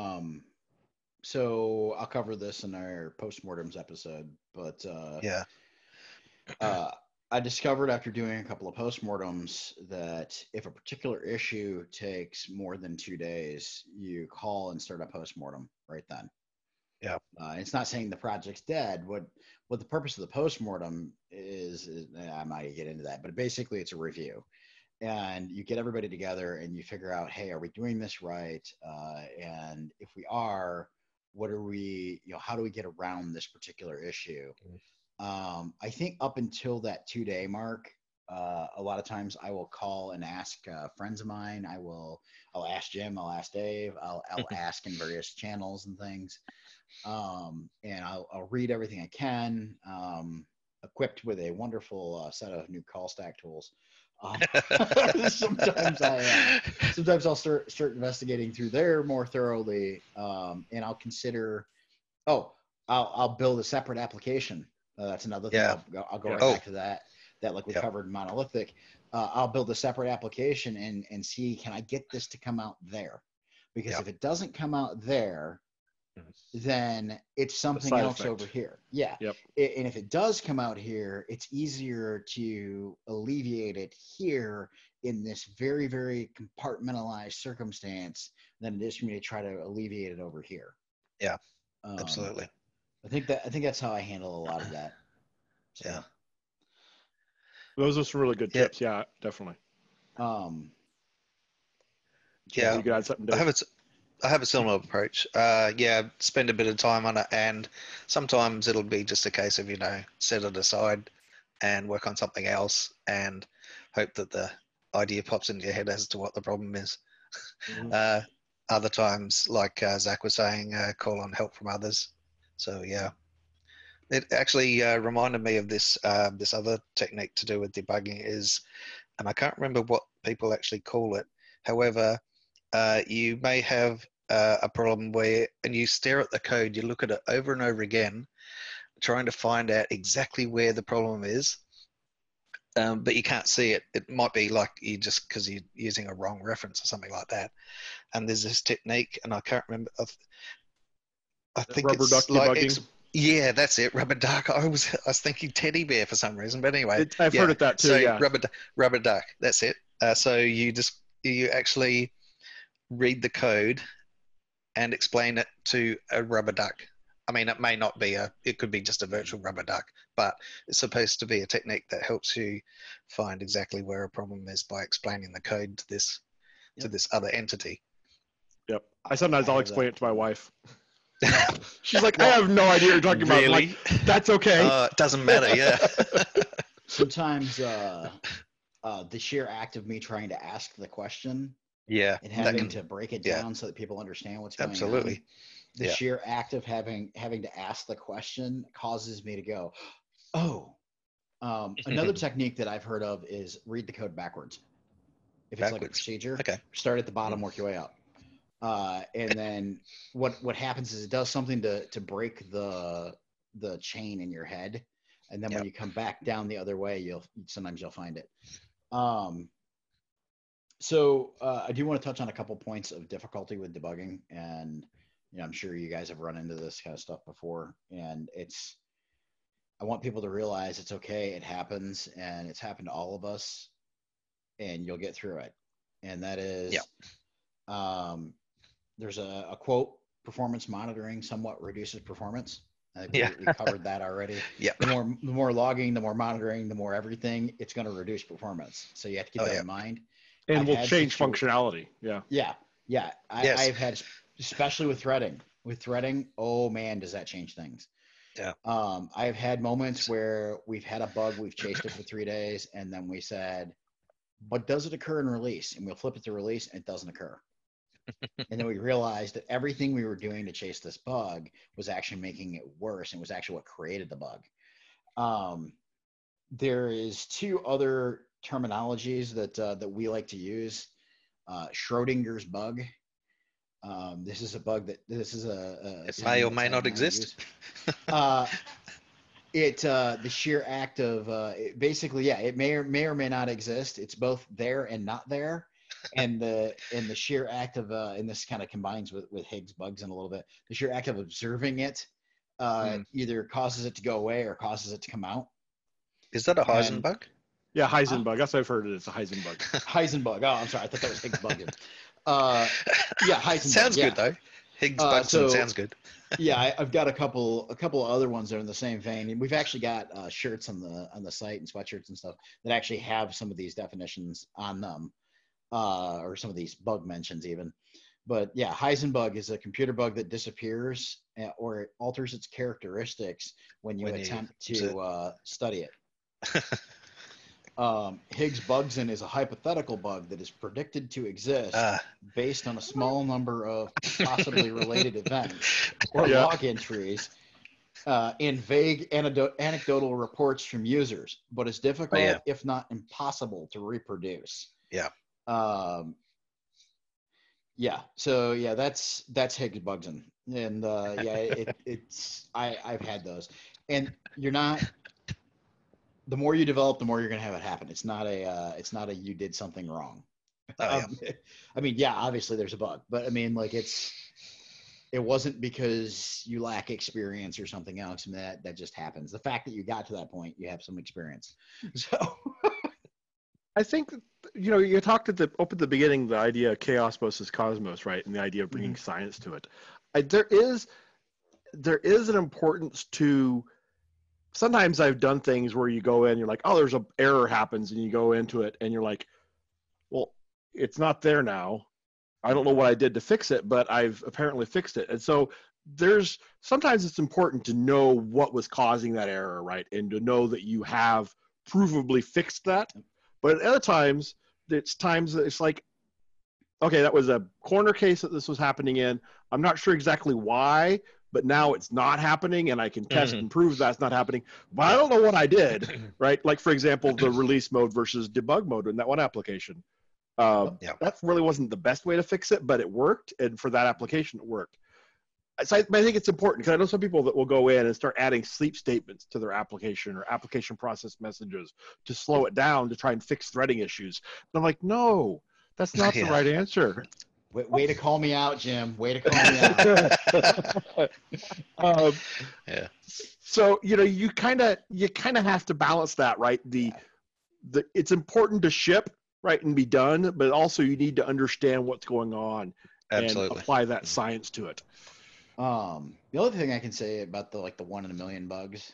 So I'll cover this in our postmortems episode, but I discovered after doing a couple of postmortems that if a particular issue takes more than 2 days, you call and start a postmortem right then. Yeah. It's not saying the project's dead. What the purpose of the postmortem is I might get into that, but basically it's a review. And you get everybody together and you figure out, hey, are we doing this right? And if we are, what are we, how do we get around this particular issue? I think up until that 2-day mark, a lot of times I will call and ask friends of mine. I'll ask Jim, I'll ask Dave, I'll ask in various channels and things. And I'll read everything I can, equipped with a wonderful set of new call stack tools. Sometimes I'll start investigating through there more thoroughly, and I'll consider. I'll build a separate application. That's another thing. I'll go right back to that like we covered in monolithic. I'll build a separate application and see, can I get this to come out there? Because if it doesn't come out there, then it's something else over here. Yeah. Yep. And if it does come out here, it's easier to alleviate it here in this very, very compartmentalized circumstance than it is for me to try to alleviate it over here. Yeah, absolutely. I think that's how I handle a lot of that. So. Yeah. Those are some really good tips. Yeah, definitely. Yeah. You got something, Dave? I have a similar approach. Spend a bit of time on it, and sometimes it'll be just a case of, set it aside and work on something else and hope that the idea pops into your head as to what the problem is. Other times, like Zach was saying, call on help from others. So, yeah. It actually reminded me of this other technique to do with debugging and I can't remember what people actually call it. However, you may have a problem and you stare at the code, you look at it over and over again, trying to find out exactly where the problem is, but you can't see it. It might be like because you're using a wrong reference or something like that. And there's this technique, and I can't remember. I think rubber duck debugging. Yeah, that's it. Rubber duck. I was thinking teddy bear for some reason, but anyway, I've heard of that too. So rubber duck. That's it. So you actually read the code and explain it to a rubber duck. I mean, it may not be it could be just a virtual rubber duck, but it's supposed to be a technique that helps you find exactly where a problem is by explaining the code to this other entity. Yep. I'll explain it to my wife. She's like, I have no idea what you're talking about. Like, that's okay. It doesn't matter. Yeah. Sometimes the sheer act of me trying to ask the question, and having to break it down so that people understand what's going on. Absolutely. The sheer act of having to ask the question causes me to go, oh. Another technique that I've heard of is read the code backwards. If it's like a Backwards. procedure, Okay. start at the bottom, work your way up. And then what happens is it does something to break the chain in your head, and then when you come back down the other way, sometimes you'll find it. So I do want to touch on a couple points of difficulty with debugging, and I'm sure you guys have run into this kind of stuff before, and I want people to realize it's okay, it happens, and it's happened to all of us, and you'll get through it. And that is, there's a quote: performance monitoring somewhat reduces performance. I think we covered that already. Yeah. The more logging, the more monitoring, the more everything, it's going to reduce performance. So you have to keep that in mind. And will change functionality. Yeah. Yeah. Yeah. Yes. I've had, especially with threading. With threading, oh man, does that change things. Yeah. I've had moments where we've had a bug, we've chased it for 3 days, and then we said, but does it occur in release? And we'll flip it to release, and it doesn't occur. And then we realized that everything we were doing to chase this bug was actually making it worse, and was actually what created the bug. There is 2 other terminologies that we like to use. Schrodinger's bug. This is a bug it may or may not exist. The sheer act of basically, it may or may not exist. It's both there and not there. And the sheer act of and this kind of combines with Higgs bugs in a little bit. The sheer act of observing it either causes it to go away or causes it to come out. Is that a Heisenbug? Yeah, Heisenbug. That's what I've heard. It's a Heisenbug. Heisenbug. Oh, I'm sorry. I thought that was Higgs bug. Yeah, Heisenbug. Sounds good though. Higgs Bugson sounds good. Yeah, I've got a couple of other ones that are in the same vein. And we've actually got shirts on the site and sweatshirts and stuff that actually have some of these definitions on them, or some of these bug mentions even. But yeah, Heisenbug is a computer bug that disappears or it alters its characteristics when you attempt to study it. Higgs bugson is a hypothetical bug that is predicted to exist based on a small number of possibly related events or log entries in vague anecdotal reports from users, but is difficult, if not impossible, to reproduce. Yeah. So that's Higgs bugson, and I've had those, and you're not. The more you develop, the more you're going to have it happen. It's not a you did something wrong. I mean, obviously there's a bug, but I mean, like it wasn't because you lack experience or something else. I mean, that just happens. The fact that you got to that point, you have some experience. So I think, you talked at the beginning, the idea of chaos versus cosmos, right? And the idea of bringing science to it. There is an importance to. Sometimes I've done things where you go in, you're like, oh, there's an error happens, and you go into it, and you're like, well, it's not there now. I don't know what I did to fix it, but I've apparently fixed it. And so sometimes it's important to know what was causing that error, right? And to know that you have provably fixed that. But at other times, it's like, okay, that was a corner case that this was happening in. I'm not sure exactly why, but now it's not happening, and I can test and prove that's not happening. But I don't know what I did, right? Like, for example, the release mode versus debug mode in that one application. That really wasn't the best way to fix it, but it worked, and for that application, it worked. So I think it's important, because I know some people that will go in and start adding sleep statements to their application or application process messages to slow it down to try and fix threading issues. And I'm like, no, that's not the right answer. Way to call me out, Jim. Way to call me out. So you kind of have to balance that, right? It's important to ship, right, and be done, but also you need to understand what's going on and apply that science to it. The other thing I can say about the 1 in a million bugs,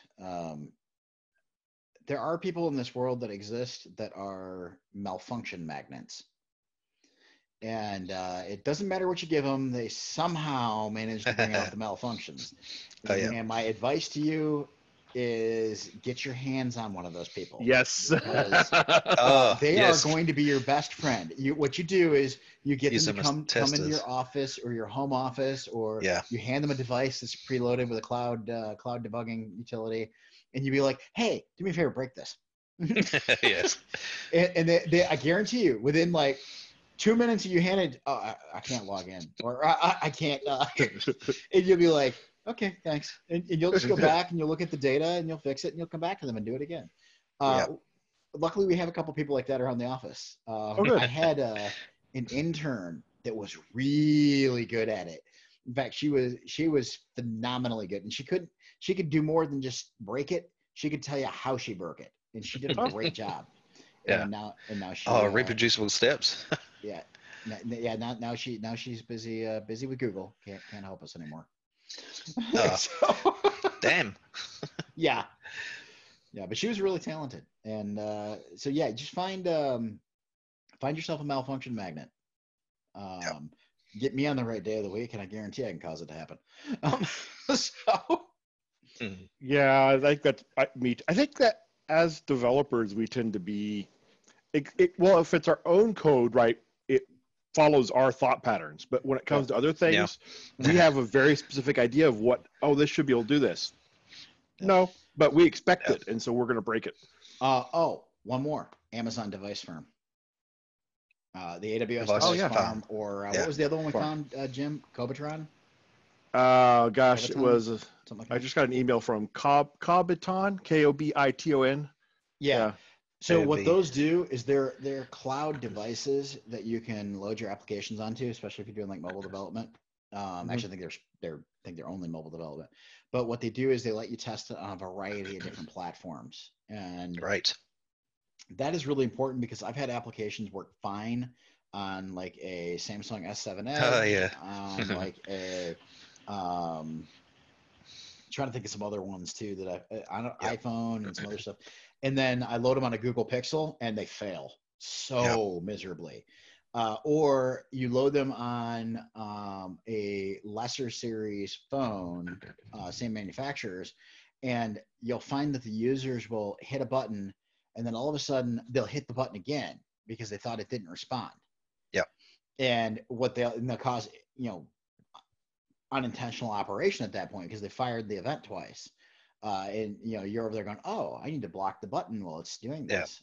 there are people in this world that exist that are malfunction magnets. And it doesn't matter what you give them, they somehow manage to bring out the malfunctions. And my advice to you is get your hands on one of those people. Yes. They are going to be your best friend. What you do is you get them to come into your office or your home office, or you hand them a device that's preloaded with a cloud debugging utility, and you be like, hey, do me a favor, break this. Yes. And I guarantee you, within like 2 minutes, you hand it, oh, I can't log in, or I can't, and you'll be like, okay, thanks. And you'll just go back and you'll look at the data and you'll fix it and you'll come back to them and do it again. Yeah. Luckily, we have a couple people like that around the office. good. I had an intern that was really good at it. In fact, she was phenomenally good, and she could do more than just break it. She could tell you how she broke it, and she did a great job. Yeah. And now she. Reproducible steps. Yeah. Now she's busy with Google. Can't help us anymore. So, Damn. yeah. Yeah, but she was really talented, and so yeah, just find yourself a malfunction magnet. Yep. Get me on the right day of the week, and I guarantee I can cause it to happen. So Yeah, I think that I think that as developers, we tend to be, well, if it's our own code, right, it follows our thought patterns. But when it comes to other things, we have a very specific idea of what, this should be able to do this. No, but we expect it, and so we're going to break it. One more. Amazon Device Firm. The AWS Device Farm, or what was the other one we found, Jim? Cobatron? Gosh, Cobaton? it was, Something like I that. just got an email from Cobaton, Kobiton. Yeah. So AOV. what those do is they're cloud devices that you can load your applications onto, especially if you're doing like mobile development. Actually, I think they're only mobile development. But what they do is they let you test it on a variety of different platforms, and Right. that is really important because I've had applications work fine on like a Samsung S7 Edge, Oh, yeah. on like a trying to think of some other ones too that on an iPhone and some other stuff. And then I load them on a Google Pixel and they fail so miserably. Or you load them on a lesser series phone, same manufacturers, and you'll find that the users will hit a button and then all of a sudden they'll hit the button again because they thought it didn't respond. Yep. And they'll cause, unintentional operation at that point because they fired the event twice. And you're over there going, oh, I need to block the button while it's doing this.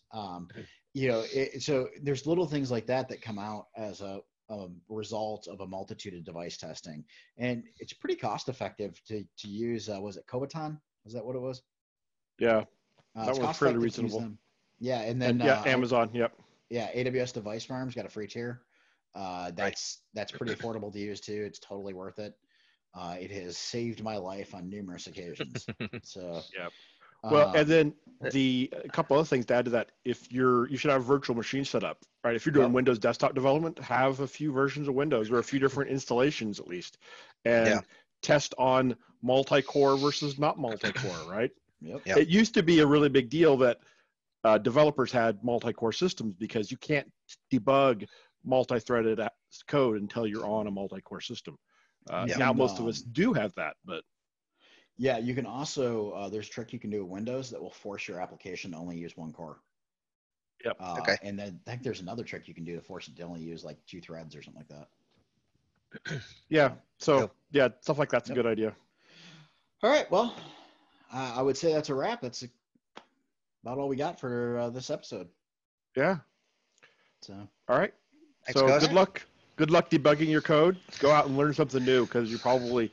So there's little things like that come out as a result of a multitude of device testing, and it's pretty cost effective to use. Was it Cobaton? Was that what it was? Yeah, that was fairly reasonable. Yeah, and then Amazon. Yep. Yeah, AWS Device Farm's got a free tier. That's pretty affordable to use too. It's totally worth it. It has saved my life on numerous occasions. So yeah. Well, and then a couple other things to add to that. You should have a virtual machine set up, right? If you're doing Windows desktop development, have a few versions of Windows or a few different installations at least, and test on multi-core versus not multi-core, right? Yep. It used to be a really big deal that developers had multi-core systems because you can't debug multi-threaded code until you're on a multi-core system. Now most of us do have that, but yeah, you can also there's a trick you can do with Windows that will force your application to only use one core. Yep. Okay. And then I think there's another trick you can do to force it to only use like 2 threads or something like that. Yeah. So stuff like that's a good idea. All right. Well, I would say that's a wrap. That's about all we got for this episode. Yeah. So. All right. Thanks, so guys. good luck. Good luck debugging your code. Go out and learn something new because you probably,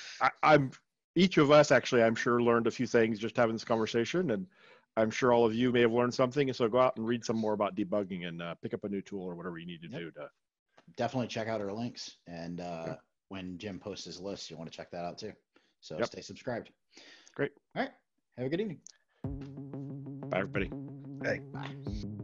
each of us actually, I'm sure learned a few things just having this conversation, and I'm sure all of you may have learned something. And so go out and read some more about debugging and pick up a new tool or whatever you need to do. Definitely check out our links, and when Jim posts his list, you want to check that out too. So stay subscribed. Great. All right. Have a good evening. Bye, everybody. Hey. Bye.